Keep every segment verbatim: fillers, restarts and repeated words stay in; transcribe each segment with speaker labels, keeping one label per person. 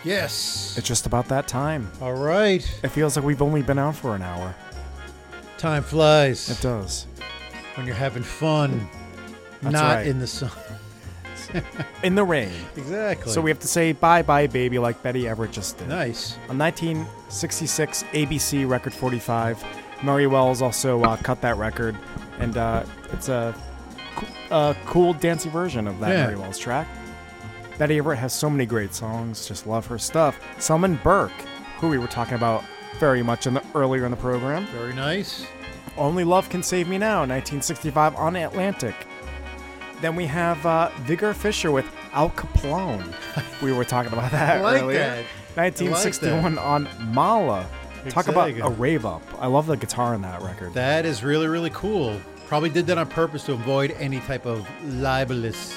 Speaker 1: Yes.
Speaker 2: It's just about that time.
Speaker 1: All right.
Speaker 2: It feels like we've only been out for an hour.
Speaker 1: Time flies.
Speaker 2: It does.
Speaker 1: When you're having fun.
Speaker 2: That's
Speaker 1: not
Speaker 2: right.
Speaker 1: in the sun.
Speaker 2: In the rain.
Speaker 1: Exactly.
Speaker 2: So we have to say bye-bye, baby, like Betty Everett just did.
Speaker 1: Nice.
Speaker 2: On nineteen sixty-six A B C Record forty-five, Murray Wells also uh, cut that record, and uh, it's a, a cool, dancey version of that
Speaker 1: Yeah.
Speaker 2: Murray Wells track. Betty Everett has so many great songs. Just love her stuff. Selman Burke, who we were talking about very much in the earlier in the program.
Speaker 1: Very nice.
Speaker 2: Only Love Can Save Me Now, nineteen sixty-five on Atlantic. Then we have uh, Vigor Fisher with Al Capone. We were talking about that
Speaker 1: I like
Speaker 2: earlier.
Speaker 1: that.
Speaker 2: nineteen sixty-one on Mala. Talk about
Speaker 1: Exactly.
Speaker 2: a rave up. I love the guitar in that record.
Speaker 1: That is really, really cool. Probably did that on purpose to avoid any type of libelous,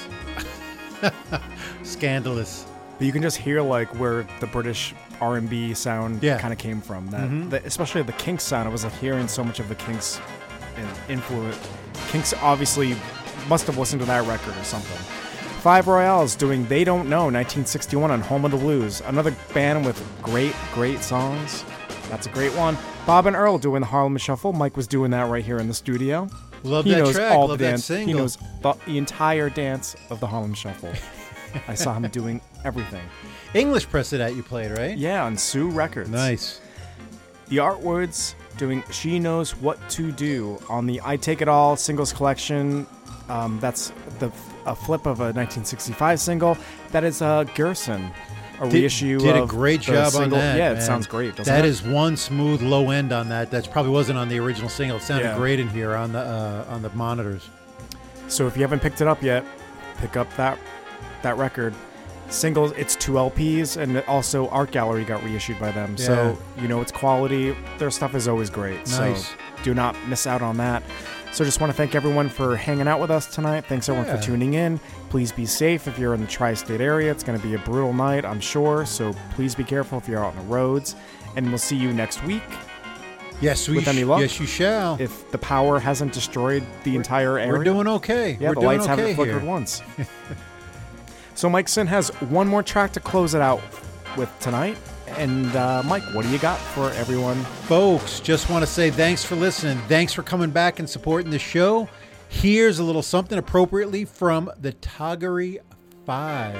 Speaker 1: scandalous.
Speaker 2: But you can just hear like where the British R and B sound
Speaker 1: Yeah.
Speaker 2: kind of came from. That,
Speaker 1: Mhm.
Speaker 2: the, especially the Kinks sound. I was like hearing so much of the Kinks influence. Kinks obviously must have listened to that record or something. Five Royales doing They Don't Know, nineteen sixty-one on Home of the Blues. Another band with great, great songs. That's a great one. Bob and Earl doing the Harlem Shuffle. Mike was doing that right here in the studio.
Speaker 1: Love
Speaker 2: he
Speaker 1: that
Speaker 2: knows
Speaker 1: track.
Speaker 2: all
Speaker 1: Love
Speaker 2: the
Speaker 1: that
Speaker 2: dance.
Speaker 1: single.
Speaker 2: He knows the, the entire dance of the Harlem Shuffle. I saw him doing everything.
Speaker 1: English press of that you played, right?
Speaker 2: Yeah, on Sue Records.
Speaker 1: Nice.
Speaker 2: The Artwoods doing She Knows What to Do on the I Take It All singles collection. Um, that's the a flip of a nineteen sixty-five single. That is uh, Gerson, a
Speaker 1: Did,
Speaker 2: reissue
Speaker 1: did
Speaker 2: of
Speaker 1: a great
Speaker 2: the
Speaker 1: job
Speaker 2: single.
Speaker 1: on that.
Speaker 2: Yeah, it
Speaker 1: man.
Speaker 2: sounds great. Doesn't
Speaker 1: That
Speaker 2: it?
Speaker 1: is one smooth low end on that. That probably wasn't on the original single. It sounded
Speaker 2: Yeah.
Speaker 1: great in here on the uh, on the monitors.
Speaker 2: So if you haven't picked it up yet, pick up that that record. Singles, it's two L Ps, and also Art Gallery got reissued by them. So you know it's quality. Their stuff is always great.
Speaker 1: Nice.
Speaker 2: So do not miss out on that. So just want to thank everyone for hanging out with us tonight. Thanks everyone
Speaker 1: Yeah.
Speaker 2: for tuning in. Please be safe if you're in the tri-state area. It's going to be a brutal night, I'm sure. So please be careful if you're out on the roads. And we'll see you next week.
Speaker 1: Yes, we
Speaker 2: With any
Speaker 1: sh-
Speaker 2: luck?
Speaker 1: Yes, you shall.
Speaker 2: If the power hasn't destroyed the entire area.
Speaker 1: We're doing okay.
Speaker 2: Yeah,
Speaker 1: We're
Speaker 2: the
Speaker 1: doing
Speaker 2: lights
Speaker 1: okay
Speaker 2: haven't flickered
Speaker 1: here.
Speaker 2: once. So Mike Sin has one more track to close it out with tonight. And uh, Mike, what do you got for everyone?
Speaker 1: Folks, just want to say thanks for listening. Thanks for coming back and supporting the show. Here's a little something appropriately from the Toggery Five.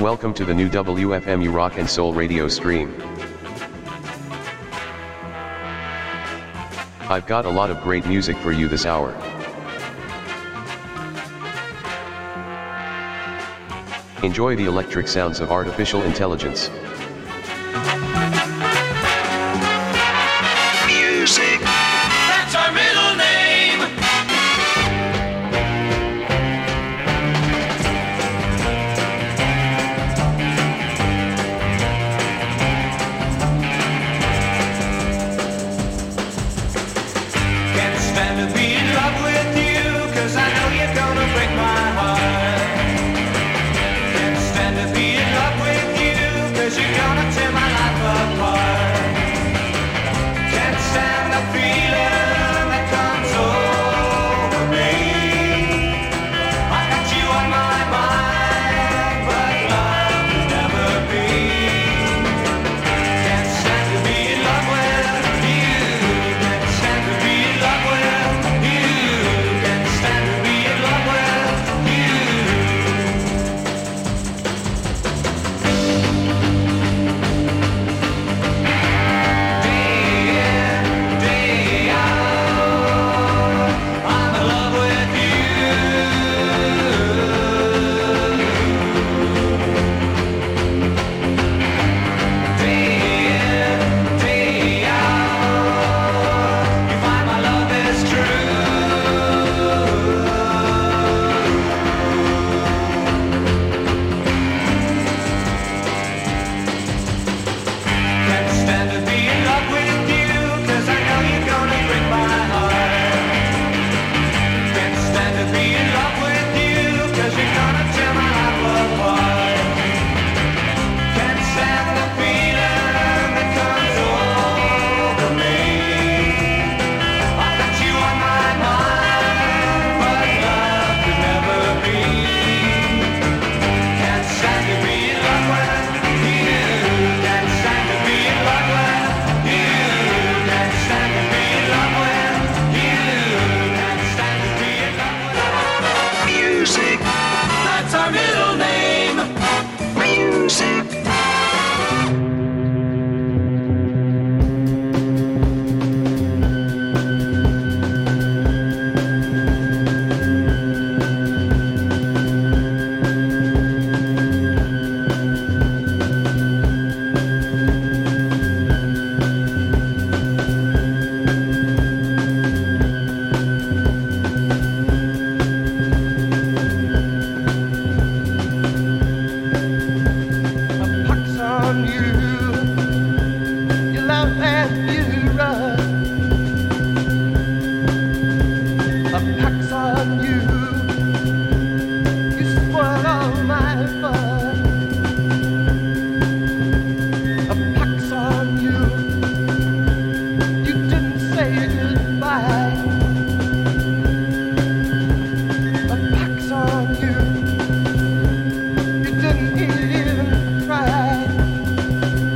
Speaker 3: Welcome to the new W F M U Rock and Soul radio stream. I've got a lot of great music for you this hour. Enjoy the electric sounds of artificial intelligence.
Speaker 4: Music. That's our middle name. Can't stand to be in love with you, 'cause I know you're gonna break my heart. Can't stand to be in love with you, 'cause you're gonna tear my life apart. Can't stand the feeling that comes over me. I got you on my mind, but love will never be. Can't stand to be in love with you. Can't stand to be in love with you. Can't stand to be in love with you. Day in, day out, I'm in love with you. Day in, day out, you find my love is true. Can't stand to be in love with you, 'cause I know you're gonna break my heart. Can't stand to be in love with you, 'cause you're gonna tear my life apart. Can't stand the feeling that comes over me. I got you on my mind, but love could never be. Can't stand to be in love with you. Can't stand to be in love with you. Can't stand to be in love with you. Can't stand to be in love with music. That's our middle name. Music. A pox on you. You love and you run. A pox on you. You spoil all my fun. A pox on you. You didn't say goodbye. A pox on you. You didn't even try.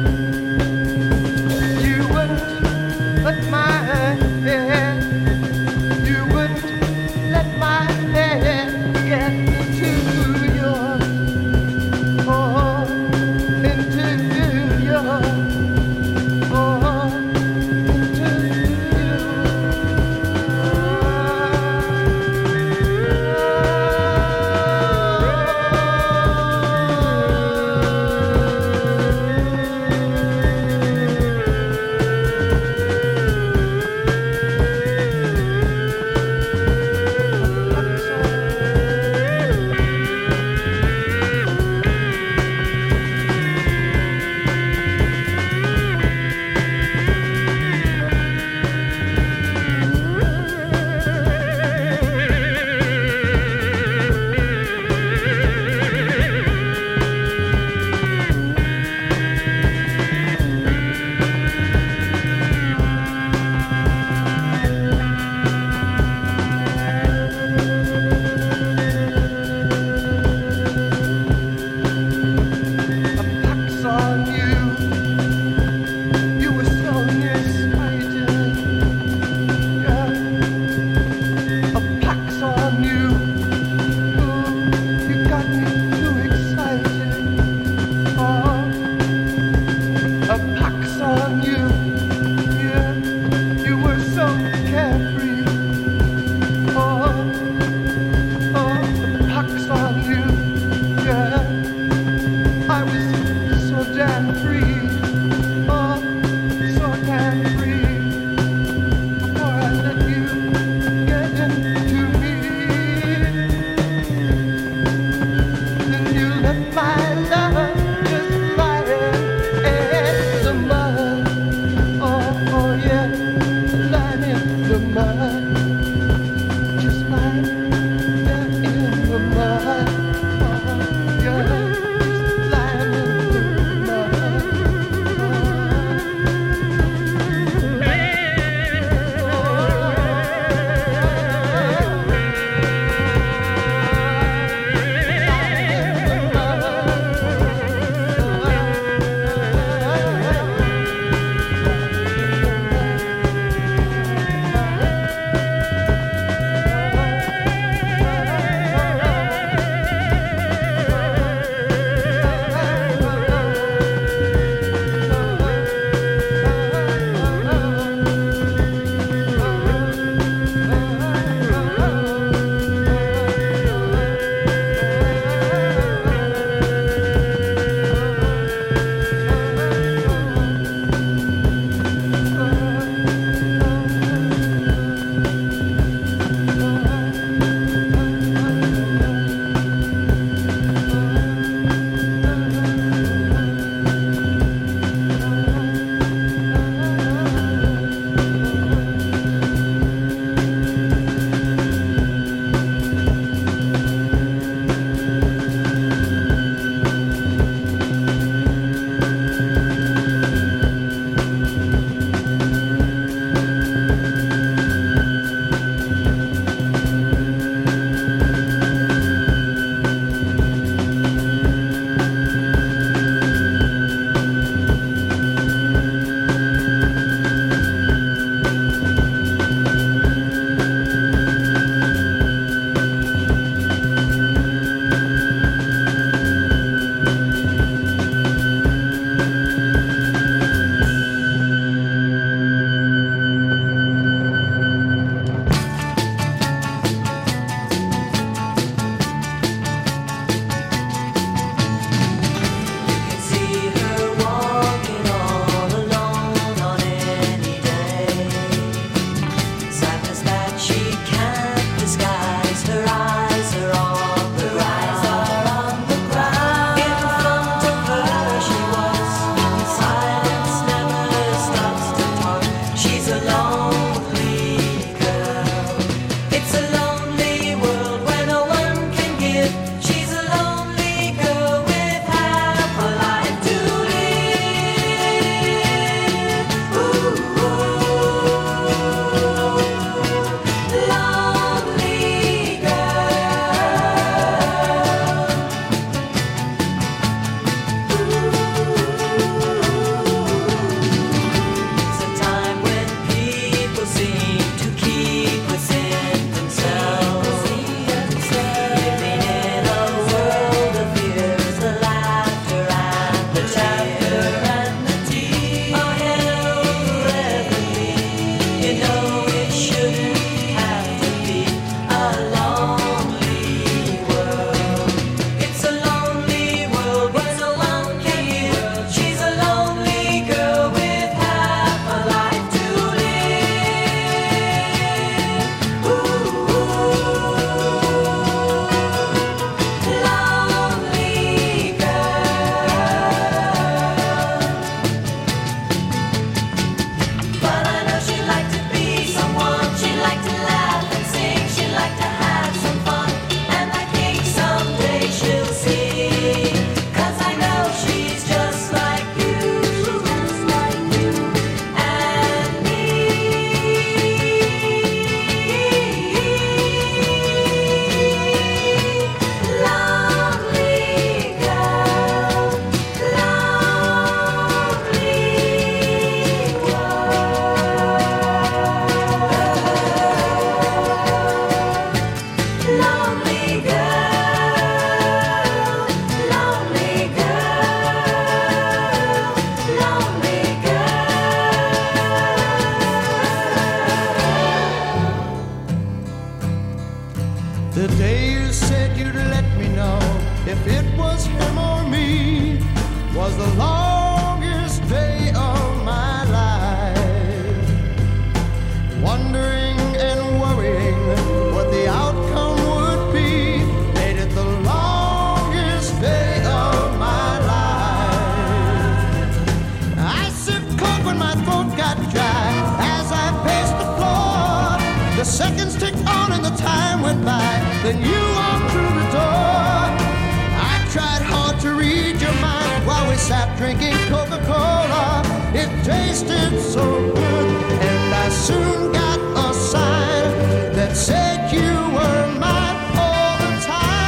Speaker 5: longest day of my life, wondering and worrying what the outcome would be. Made it the longest day of my life. I sipped coke when my throat got dry as I paced the floor. The seconds ticked on and the time went by. Then you walked through the door. I tried hard to read your mind while we sat drinking Coca-Cola. It tasted so good, and I soon got a sign that said you were mine all the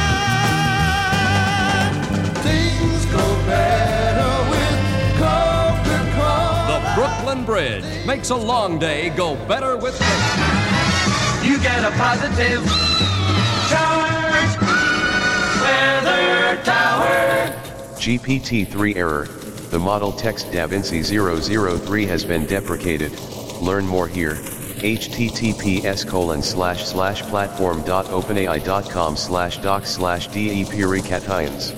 Speaker 5: time. Things go better with Coca-Cola.
Speaker 6: The Brooklyn Bridge makes a long day go better with Coke.
Speaker 4: You get a positive charge. Weather Tower.
Speaker 3: G P T three error. The model text DaVinci zero zero three has been deprecated. Learn more here. https colon slash slash platform dot openai dot com slash doc slash de purications.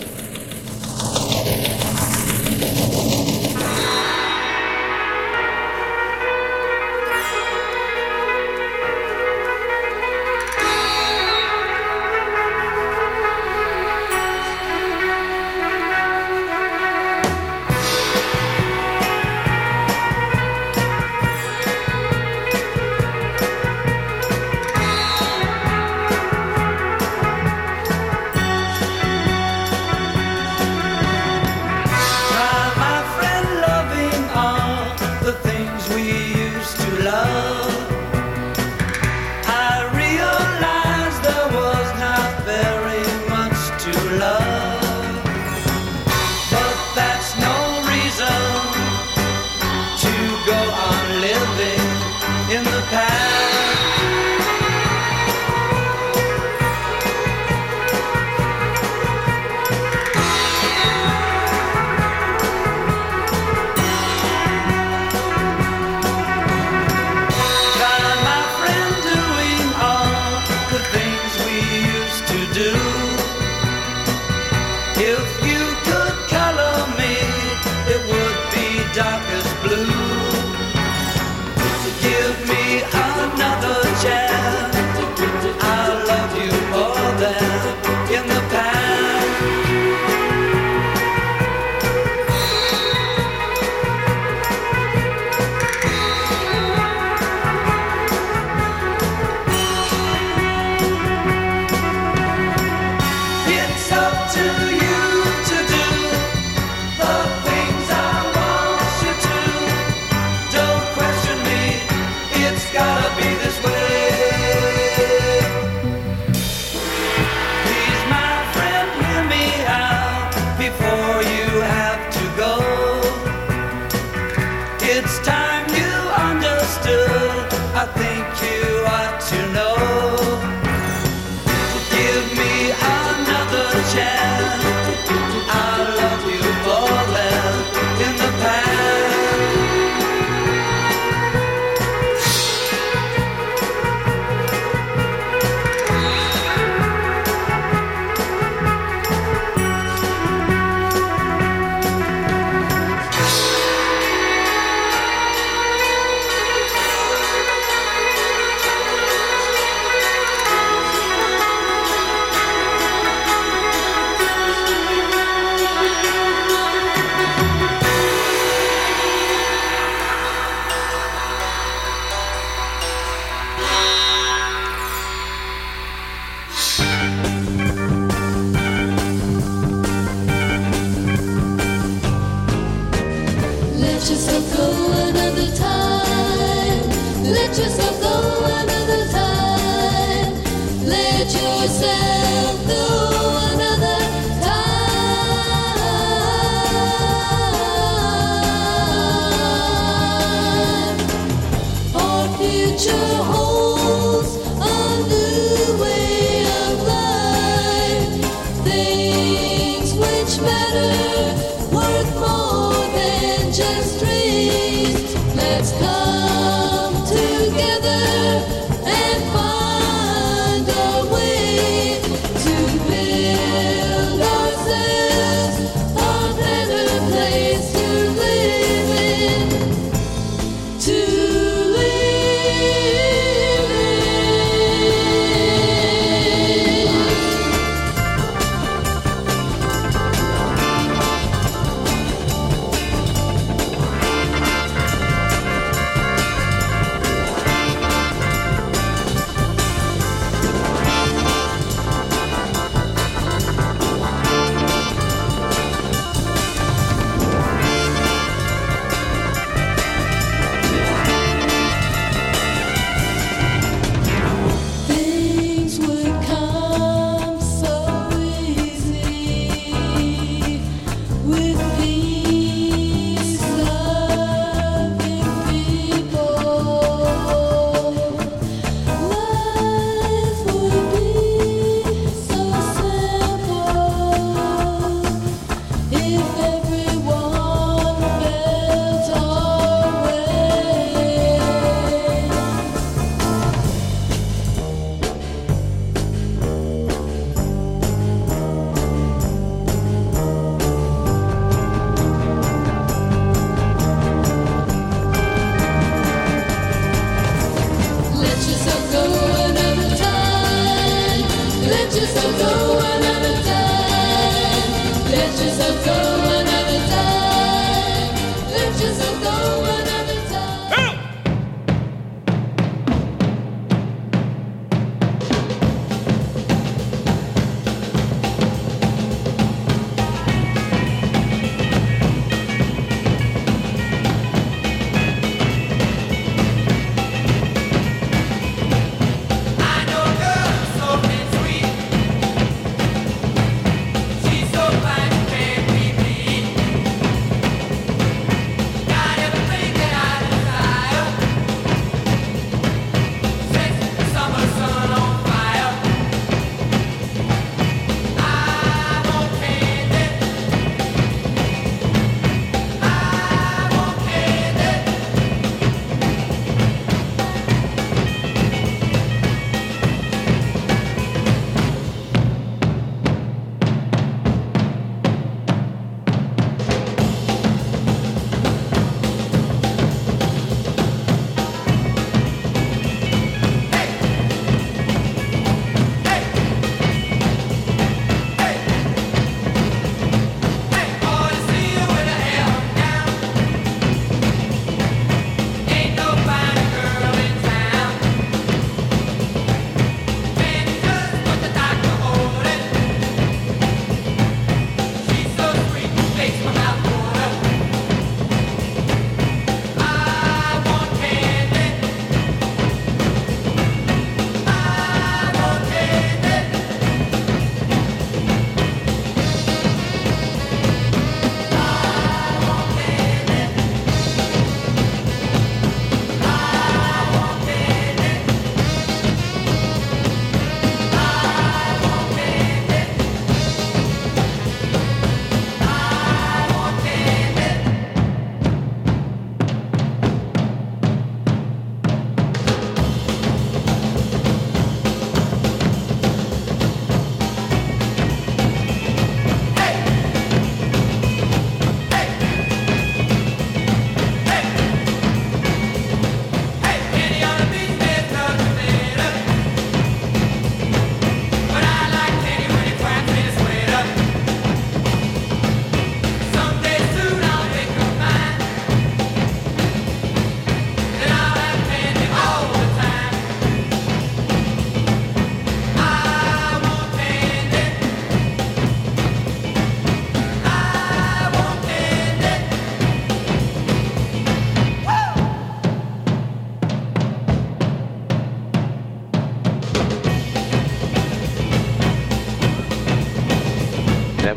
Speaker 7: Place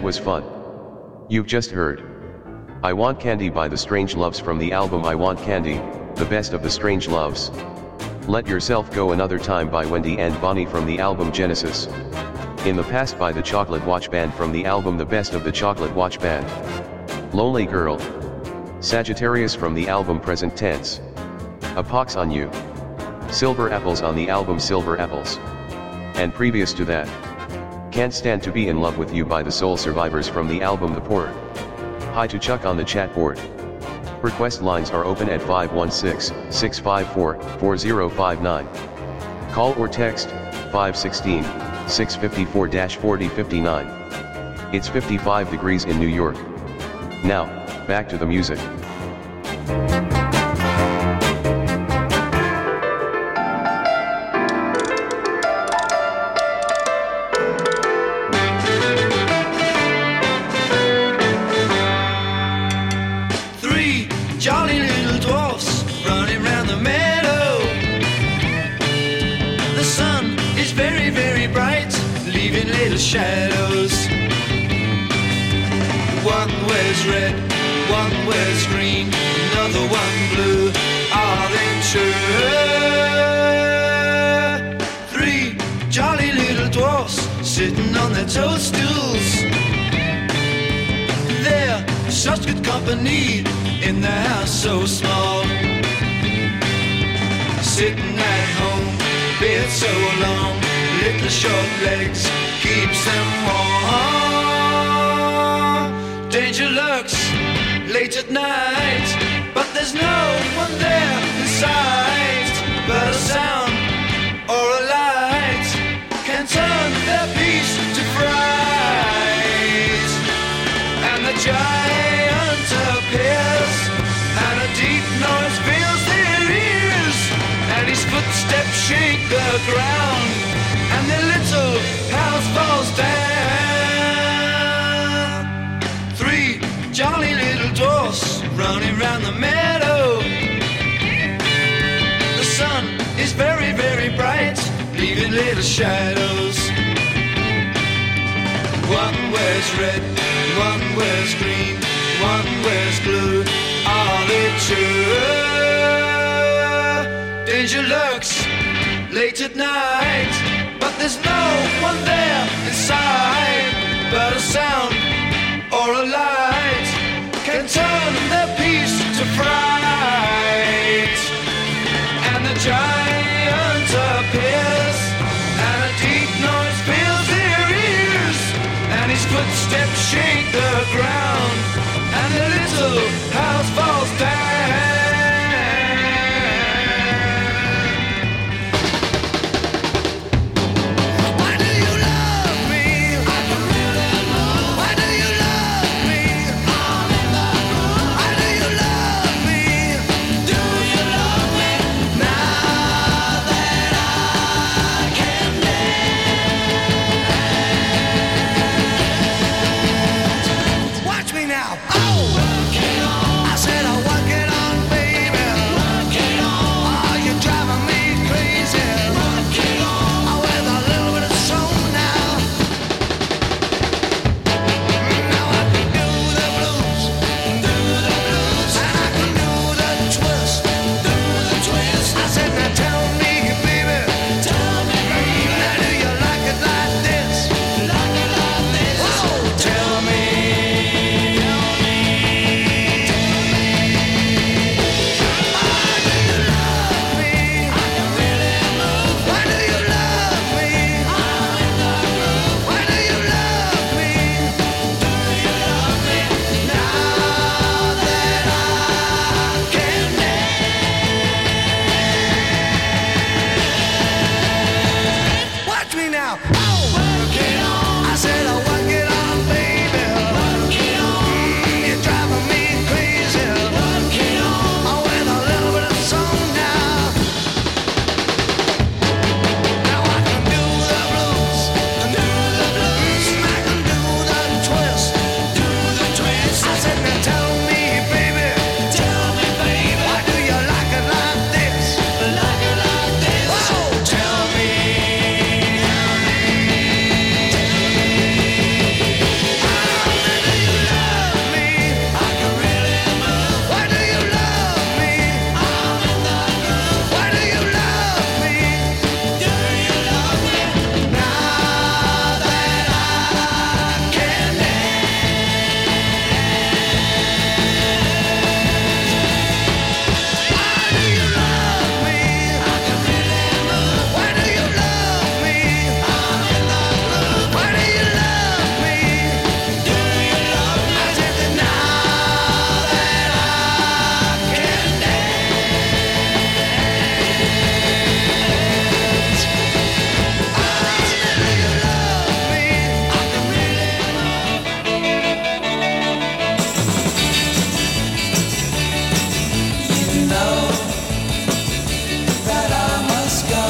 Speaker 3: was fun. You've just heard I Want Candy by The Strange Loves from the album I Want Candy, the best of the Strange Loves. Let Yourself Go Another Time by Wendy and Bonnie from the album Genesis. In the Past by the Chocolate Watch Band from the album The Best of the Chocolate Watch Band. Lonely Girl. Sagittarius from the album Present Tense. A Pox on You. Silver Apples on the album Silver Apples. And previous to that, Can't Stand to Be in Love with You by the Soul Survivors from the album The Poor. Hi to Chuck on the chat board. Request lines are open at five one six, six five four, four zero five nine. Call or text five one six, six five four, four zero five nine. It's fifty-five degrees in New York. Now, back to the music.
Speaker 5: Jolly little dwarfs running round the meadow. The sun is very, very bright, leaving little shadows. One wears red, one wears green, another one blue. Are they true? Three jolly little dwarfs sitting on their toadstools. They're such good company in the house so small. Sitting at home, beard so long, little short legs keeps them warm. Danger lurks late at night, but there's no one there in sight. But a sound or a light can turn their peace to fright. And the giant appears, and a deep noise fills their ears, and his footsteps shake the ground, and the little house falls down. Three jolly little dwarfs running round the meadow. The sun is very, very bright, leaving little shadows. One wears red, one wears green, one wears blue. Are they true? Danger lurks late at night, but there's no one there inside. But a sound or a light can turn their peace to fright. And the giant appears, and a deep noise fills their ears, and his footsteps shake the ground, and the little house falls down. Why do you love me? I don't really know. Why do you love me?
Speaker 7: know that I must go,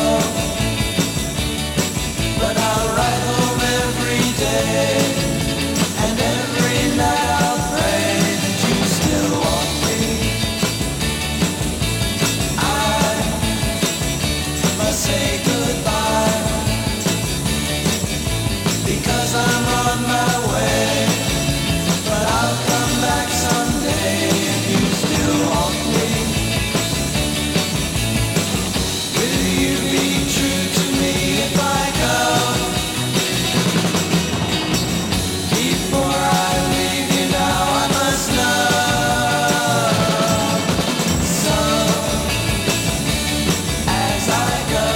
Speaker 7: but I'll ride home every day, and every night I'll pray that you still want me. I must say goodbye, because I'm on my way, but I'll come back someday if you still want me. Will you be true to me if I go? Before I leave you now, I must know. So, as I go,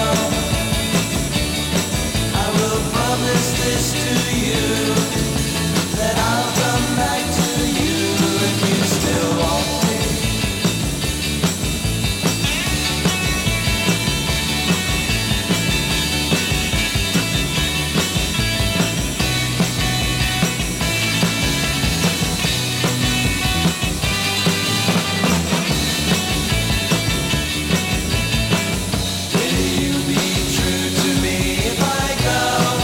Speaker 7: I will promise this to you, that I'll come back to you if you still want me. Will you be true to me if I go?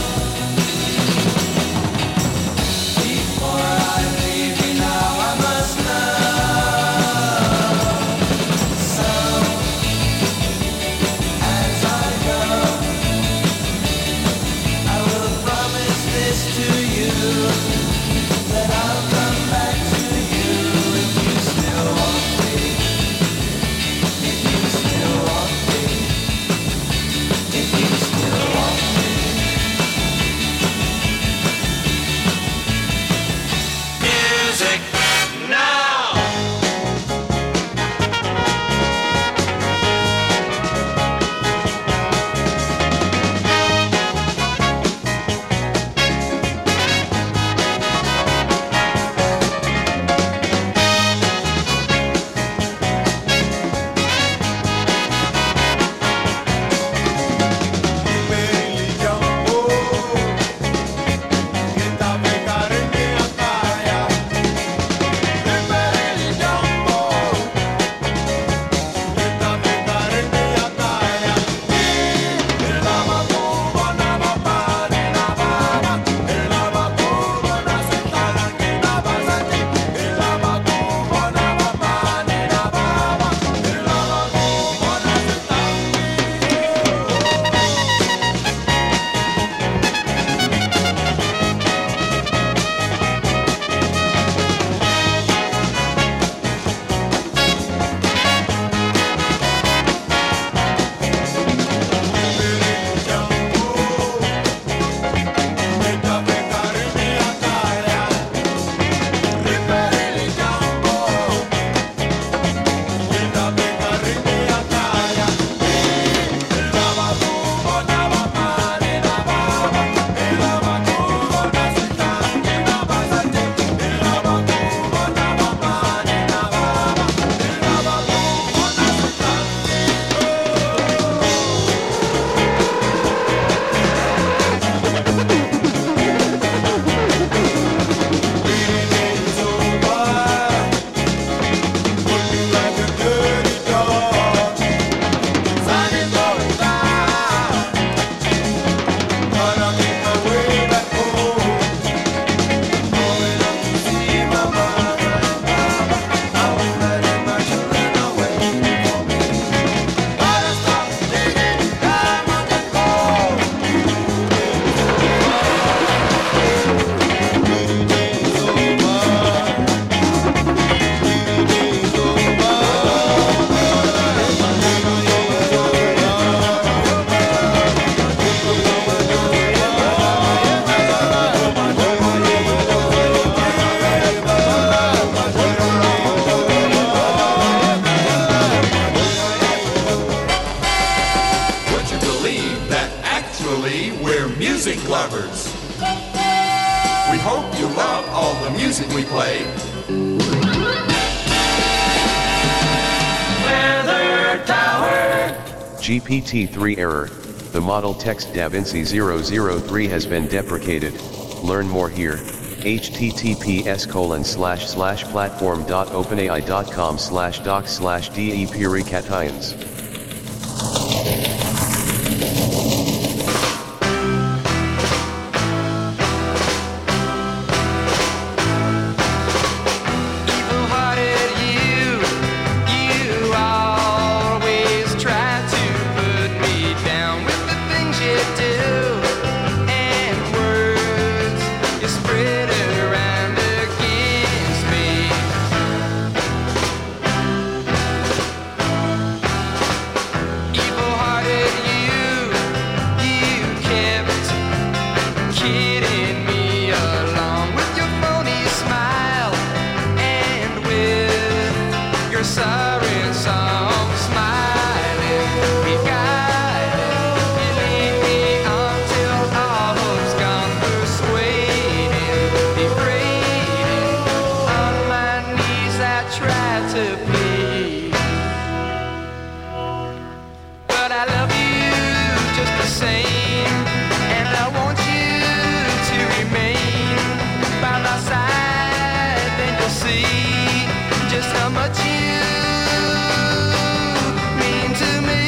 Speaker 7: Before I leave you now, I must know. So, as I go, I will promise this to you, that I'll come back to you if you still want me. If you still want me. If you still want me.
Speaker 4: Music now!
Speaker 8: music lovers. We hope you love all the music we play.
Speaker 4: Weather Tower.
Speaker 3: G P T three error. The model text DaVinci zero zero three has been deprecated. Learn more here. https colon slash slash platform dot openai dot com slash doc slash de purications.
Speaker 4: Evil-hearted you, you always try to put me down with the things you do and words you spread around against me. Evil-hearted you, you kept kidding me along with your phony smile and with your siren song smiling. We guided, you lead me on till all hope's gone, persuading, degrading. On my knees I try to plead, but I love you just the same, and I want you to remain by my side. Then you'll see just how much you mean to me.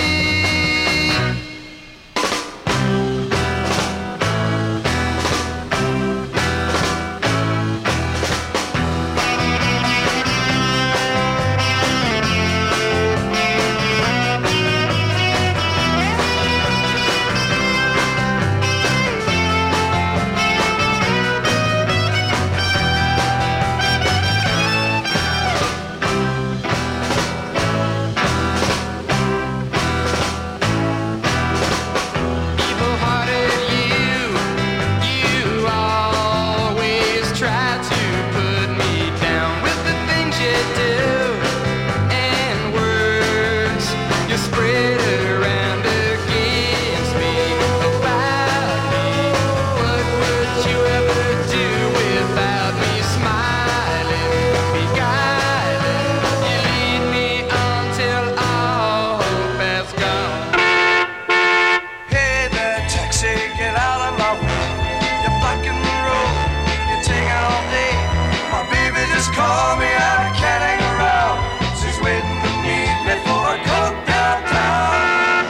Speaker 4: Evil-hearted you, you always try to put me down with the things you do and words you spread around against me about me. What would you ever do without me smiling, beguiling? You lead me on till all hope has gone.
Speaker 5: Hey there, taxi, get out of my way. You're blocking the road, you're taking all day. My baby just called me and I can't hang around. She's waiting to meet me for a coke downtown.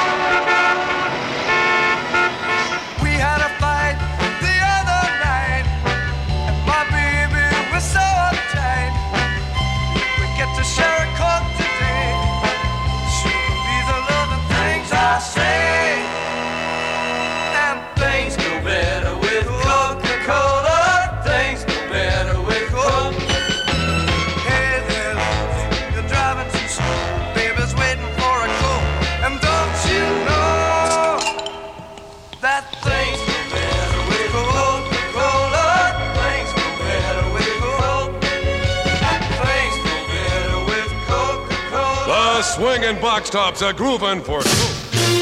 Speaker 5: We had a fight the other night, and my baby was so uptight. We get to share a coke today. She believes the loving things I say. And things go better with Coca-Cola. Things go better with Coke. Hey there, love, you're driving too slow. Baby's waiting for a Coke. And don't you know that things go better with Coca-Cola? Things go better with Coke. Things go better with Coca-Cola.
Speaker 6: The swinging box tops are grooving for two.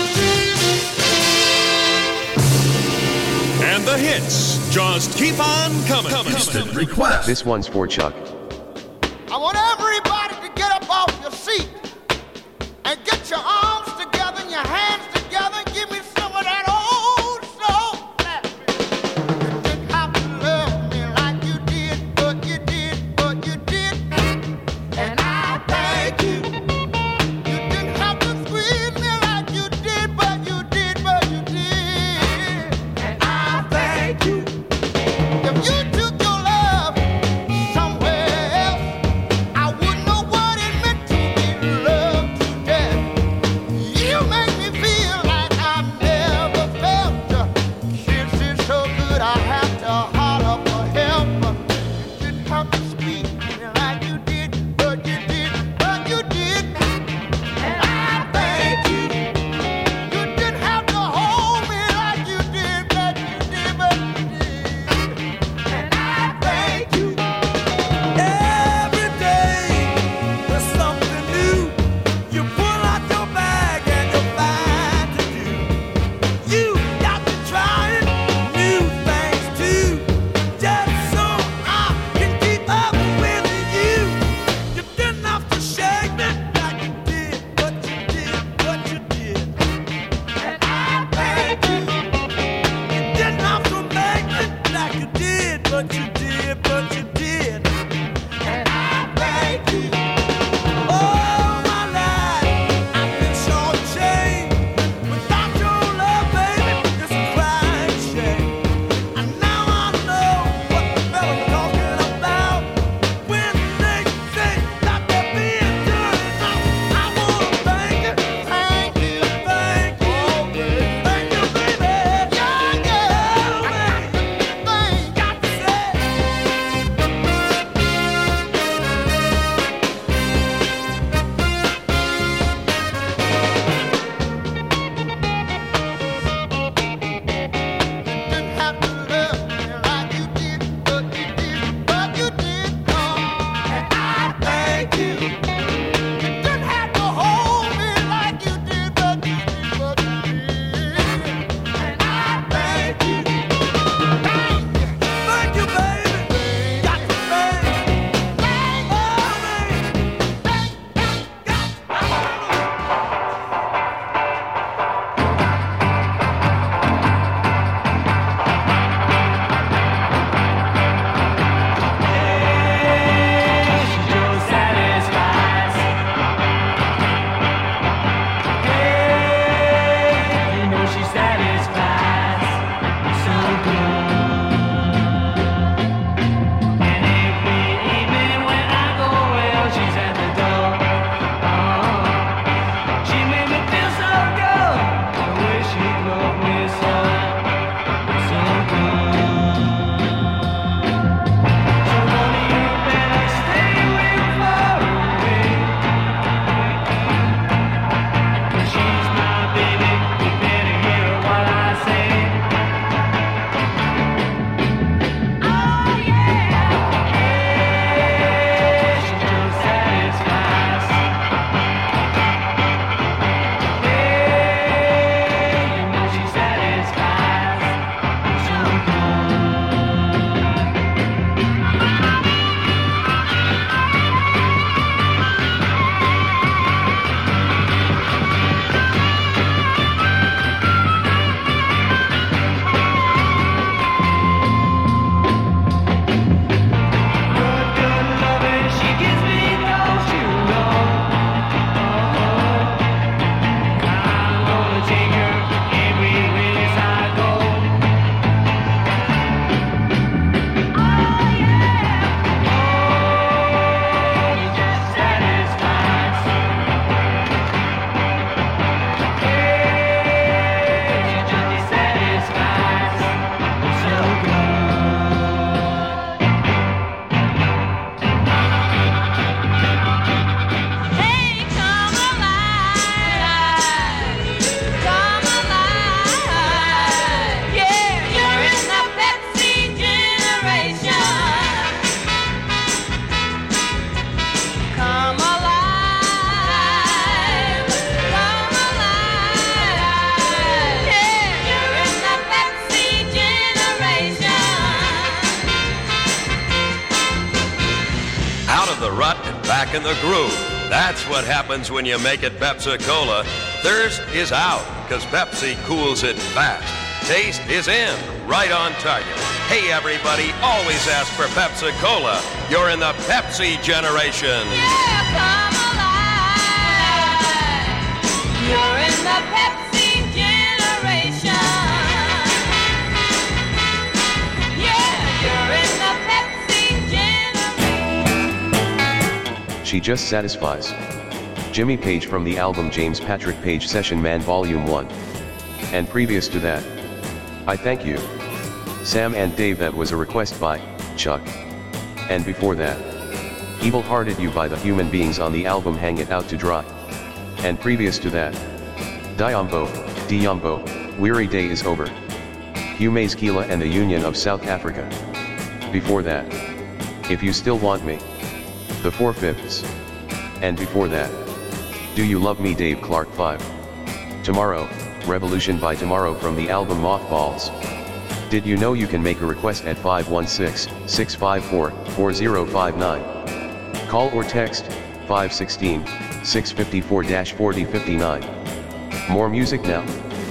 Speaker 9: And the hits just keep on coming.
Speaker 10: Instant request.
Speaker 3: This one's for Chuck.
Speaker 5: I want everybody to get up off your seat and get your arms together and your hands together and give me some of that old soul classic. You didn't have to love me like you did, but you did, but you did. And I thank you. You didn't have to squeeze me like you did, but you did, but you did. And I thank you. If you took your love somewhere
Speaker 10: back in the groove. That's what happens when you make it Pepsi-Cola. Thirst is out, because Pepsi cools it fast. Taste is in, right on target. Hey everybody, always ask for Pepsi-Cola. You're in the Pepsi generation.
Speaker 7: Yeah, come alive. You're in the Pepsi generation. Yeah, you're in the Pepsi generation.
Speaker 3: She just satisfies. Jimmy Page from the album James Patrick Page Session Man Volume one. And previous to that, I Thank You, Sam and Dave. That was a request by Chuck. And before that, Evil Hearted You by the Human Beings on the album Hang It Out to Dry. And previous to that, Diambo, Diambo, Weary Day Is Over, Hugh Masekela and the Union of South Africa. Before that, If You Still Want Me, The Four Fifths. And before that, Do You Love Me Dave Clark five. Tomorrow, Revolution by Tomorrow from the album Mothballs. Did you know you can make a request at five one six, six five four, four zero five nine? Call or text five one six, six five four, four zero five nine. More music now.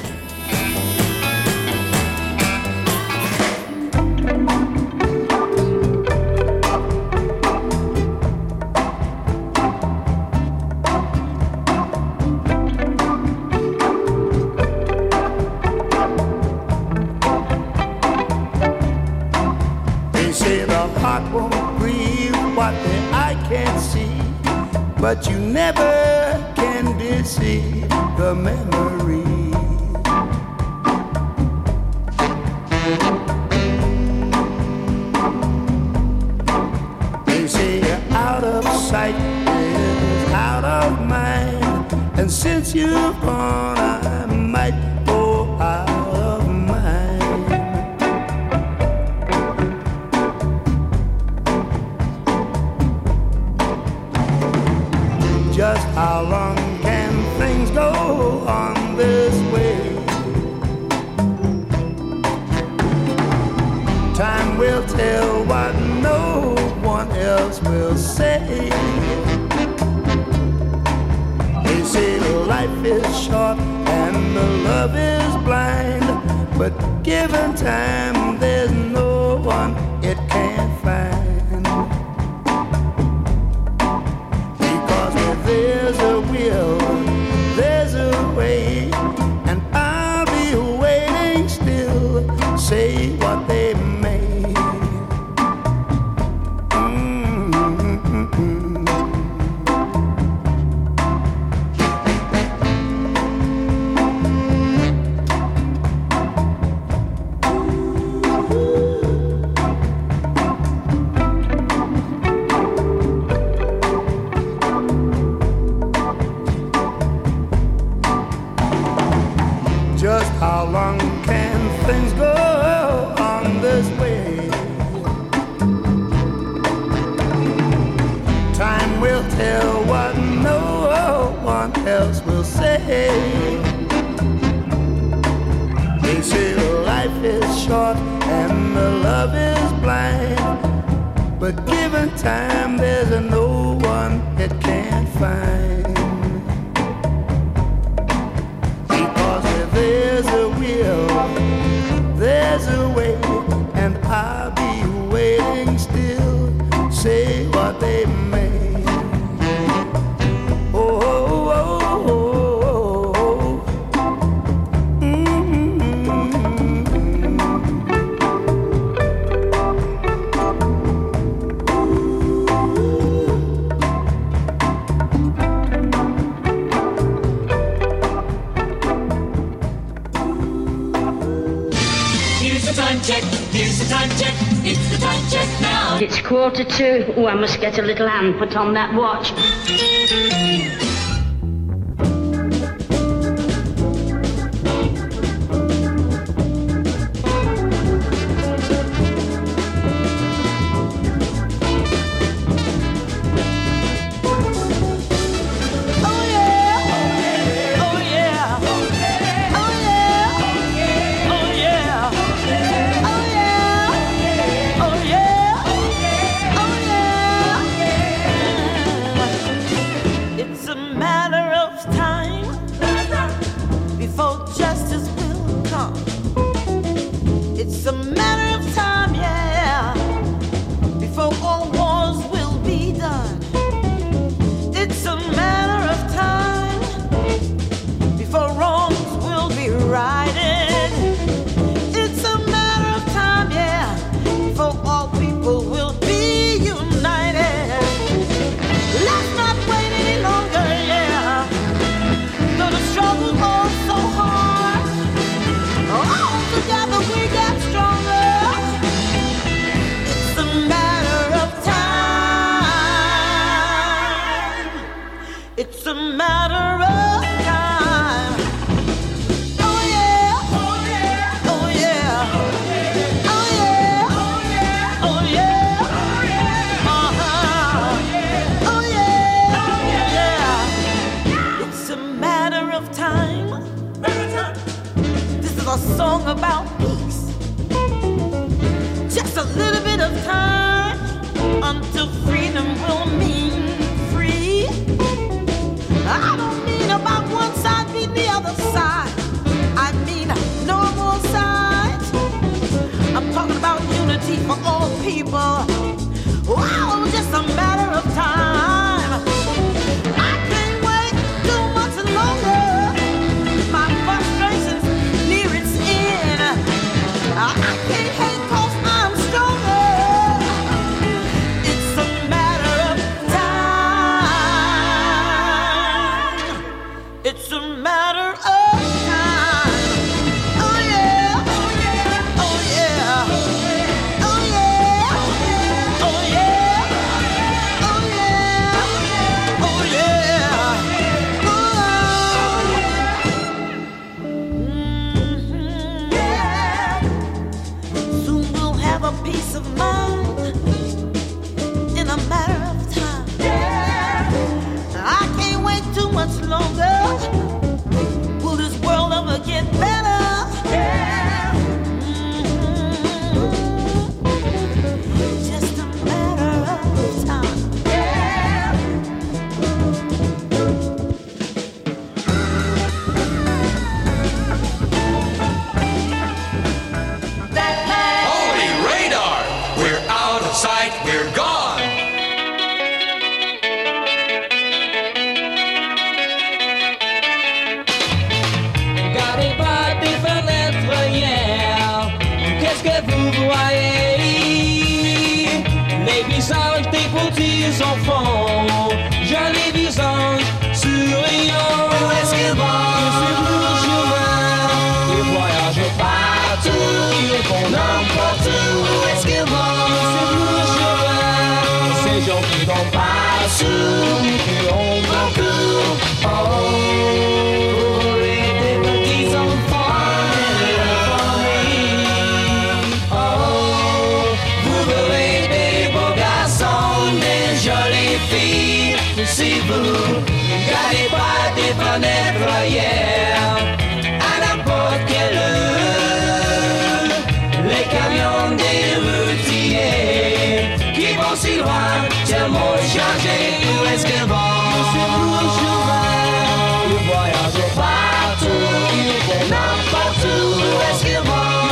Speaker 5: But you never can deceive the memory. They say you're out of sight, is out of mind, and since you've gone, I might go out of mind. Just how long can things go on this way? Time will tell what no one else will say. They say life is short and the love is blind, but given time there's no one it can't find. There's a will, there's a way, and I'll be waiting still, say what they may. Mm-hmm. Just how long can things go on this way? Time will tell what no one else will say. They say life is short and the love is blind, but given time there's a no one it can't find. There's a will, there's a way, and I'll be waiting still, say what they may. Oh, oh, oh, oh, oh. Mm-hmm.
Speaker 11: Time check, here's the time check, it's the time check now.
Speaker 12: It's quarter to. Oh, I must get a little hand put on that watch.
Speaker 13: a matter of time before justice will come. It's a matter of time, yeah, before all wars will be done. It's a matter of time before wrongs will be righted. It's a matter of time, yeah, before all people will be united. Let's not wait any longer, yeah, though the struggle's all so hard. All together we get stronger. It's a matter of time. It's a matter of time. Oh yeah. Oh yeah. Oh yeah. Oh yeah. Oh yeah. Uh-huh. Oh yeah. It's a matter of time. This is a song about peace. Just a little bit of time until freedom will mean free. I don't mean about one side beat the other side. I mean no more sides. I'm talking about unity for all people. Wow, just a matter of time. I can't wait too much longer. My frustration's near its end. I can't hate 'cause I'm stronger. It's a matter of time. It's a matter of time. Oh yeah. Oh yeah. Oh yeah. Oh yeah. Oh yeah. Oh yeah. Mhm. Yeah. Soon we'll have a peace of mind in a matter of time. Yeah. I can't wait too much longer. Will this world ever get better? Yeah. Mhm. Just a matter of time. Yeah.
Speaker 6: Holy radar! We're out of sight, we're gone!
Speaker 7: Regardez pas des fenêtres hier, qu'est-ce que vous voyez? Les visages des petits enfants, jolis visages souriants. Où est-ce qu'ils vont? Sur le chemin, ils voyagent partout, ils vont n'importe où. Où est-ce qu'ils vont? Sur le chemin, ces gens qui n'ont pas su, qui ont beaucoup. Oh, des petits enfants et leur famille. Oh, vous verrez des beaux garçons, des jolies filles. Si vous regardez pas des fenêtres hier, à n'importe quelle heure, les camions des routiers qui vont si loin, tellement chargés. Où est-ce qu'ils vont? Ils voyagent partout, ils vont n'importe où. Où est-ce qu'ils vont?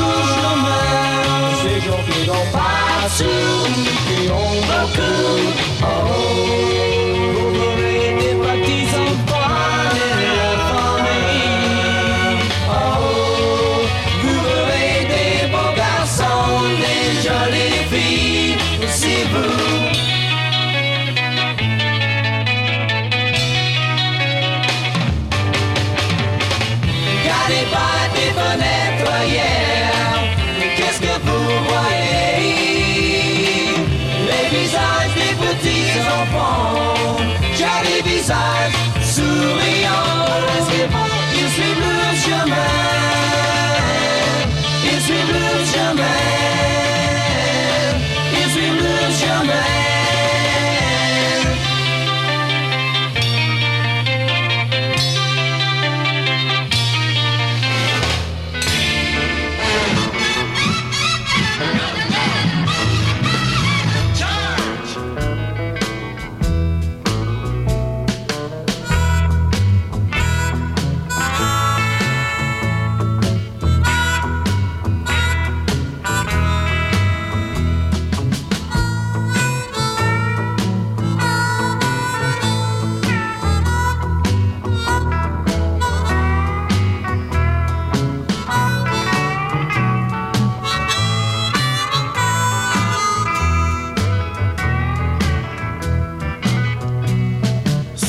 Speaker 7: Ces gens qui n'ont pas su, qui ont beaucoup. Oh, vous verrez des petits enfants et leur famille. Oh, vous verrez des beaux garçons, des jolies filles. Si vous regardez pas des fenêtres hier, qu'est-ce que vous voyez? Les visages des petits enfants, jolis visages souriants. Est-ce qu'ils vont? Ils suivent le chemin, ils suivent le chemin, ils suivent le chemin.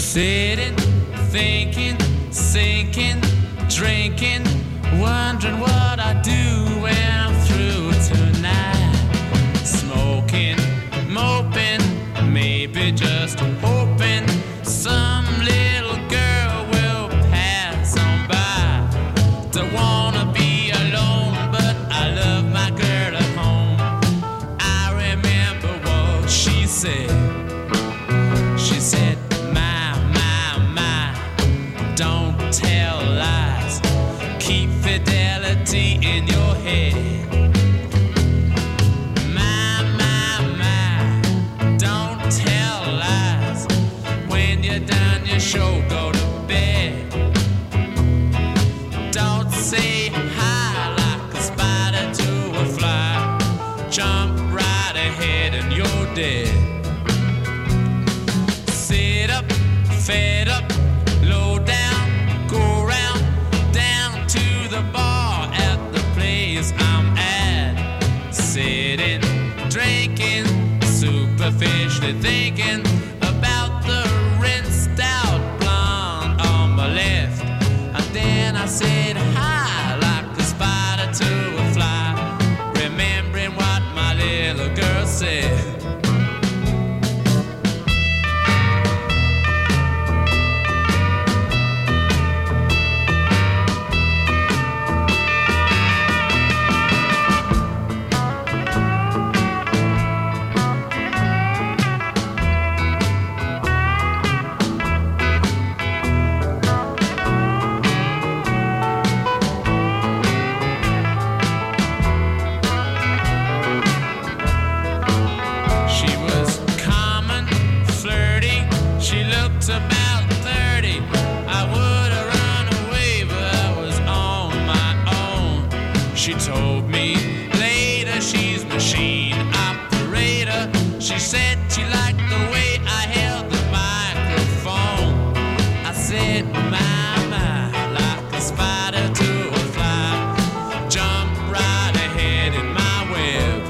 Speaker 14: Sitting, thinking, sinking, drinking, wondering what I do when I'm through tonight. Smoking, moping, maybe just hoping some little girl will pass on by. Don't wanna be alone, but I love my girl at home. I remember what she said. She said, my, my, my, don't tell lies. Keep fidelity in your head. My, my, my, don't tell lies. When you're done your show, go to bed. Don't say hi like a spider to a fly. Jump right ahead and you're dead. Sit up, fed up, low down, go round, down to the bar at the place I'm at. Sitting, drinking, superficially thinking about the rinsed out blonde on my left. And then I said hi like a spider to a fly, remembering what my little girl said. She was common, flirty. She looked about thirty. I would have run away, but I was on my own. She told me later she's machine operator. She said she liked the way I held the microphone. I said, my, my, like a spider to a fly. Jump right ahead in my web.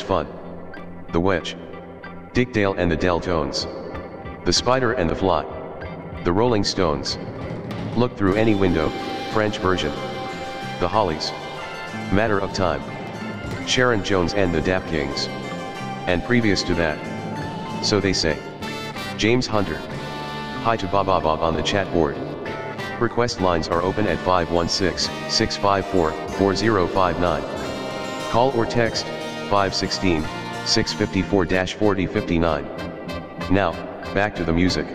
Speaker 3: Fun, The Wedge, Dick Dale and the Deltones, The Spider and the Fly, The Rolling Stones, Look Through Any Window, French version, The Hollies, Matter of Time, Sharon Jones and the Dap Kings, and previous to that, So They Say, James Hunter. Hi to Baba Bob on the chat board. Request lines are open at five one six, six five four, four zero five nine. Call or text five one six, six five four, four zero five nine. Now, back to the music.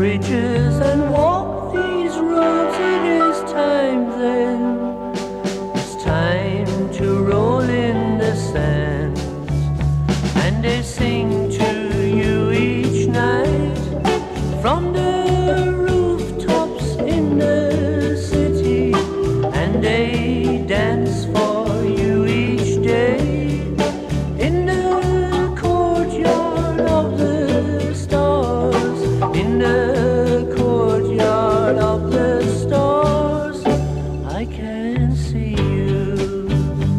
Speaker 13: bridges and walk these roads. It is time then. It's time to roll in the sand. And they sing to you each night from the rooftops in the city. And they dance for you each day in the courtyard of the stars. In the courtyard of the stars, I can see you.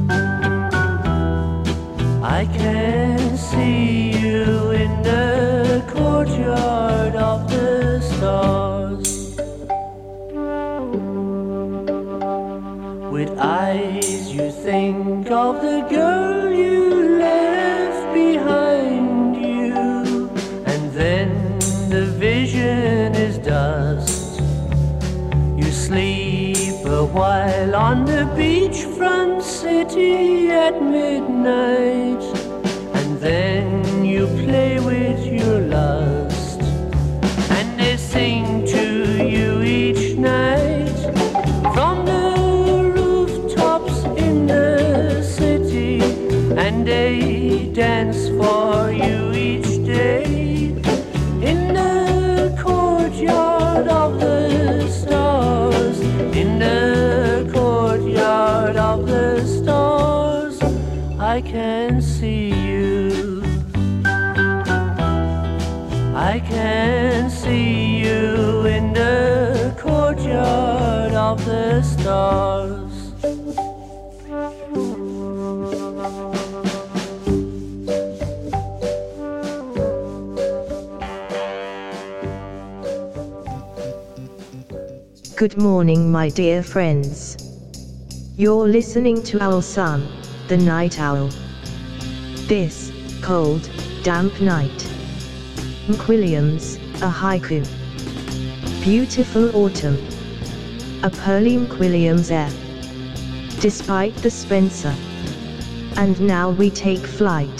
Speaker 13: I can see you in the courtyard of the stars. With eyes you think of the girl you left behind you, and then the vision is dust. You sleep a while on the beachfront city at midnight, and then you play with your lust. And they sing to you each night from the rooftops in the city. And they dance for you each day in the courtyard of the stars. In the courtyard of the stars, I can see you. I can see you in the courtyard of the stars.
Speaker 15: Good morning, my dear friends. You're listening to Owl Sun, the night owl. This cold, damp night. McWilliams, a haiku. Beautiful autumn. A Pearlie McWilliams air. Despite the Spencer. And now we take flight.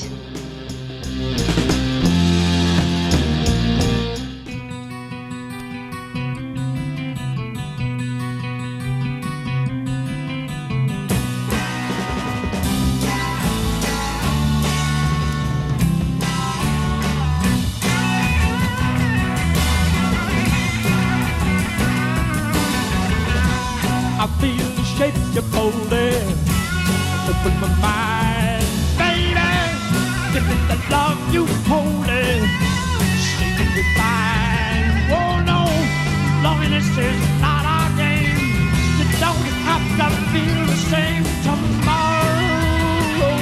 Speaker 16: I feel the shape you're folding. Open my mind, baby. Give me the love you holding. Shaking me fine. Oh no, loneliness is not our game. You don't have to feel the same tomorrow.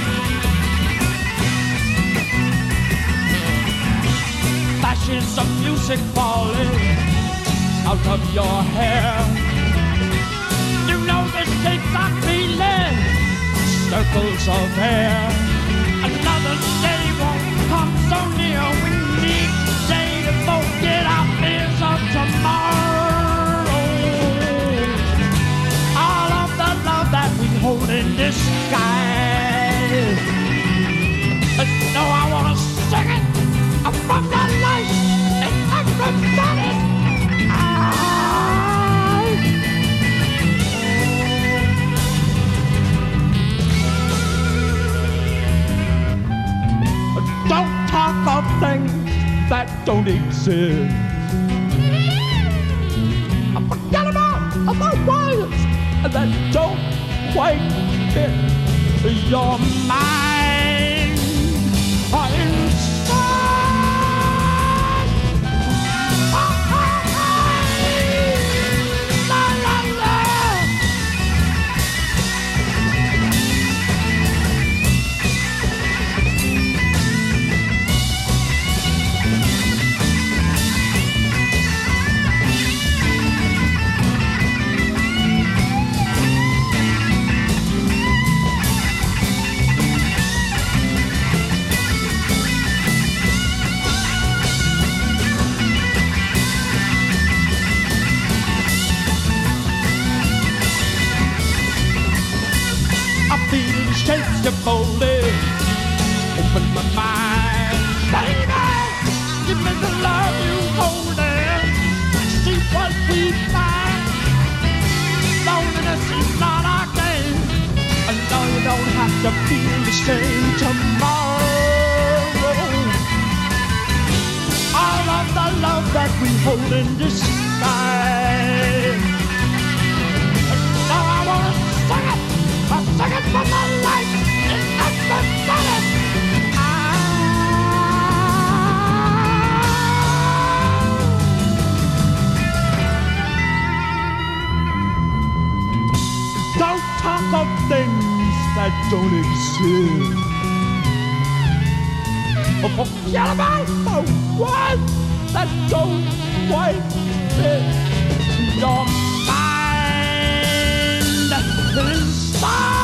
Speaker 16: Flashes of music falling out of your hair. You know the shapes I'm feeling, circles of air. Another day won't come so near. We need today to forget our fears of tomorrow. All of the love that we hold in this sky. No, I wanna sing it from the light and everybody. Don't talk of things that don't exist. Forget about, about wires that don't quite fit your mind. Are inside. Oh, oh, oh. La, la, la. Shapes you folded, open my mind, baby. Give me the love you holding. the same tomorrow. All of the love that we hold in this sky. And now I wanna sing it, I sing it for my life, and everybody. Don't talk of things that don't exist. Oh, forget about the ones that don't quite fit your mind inside.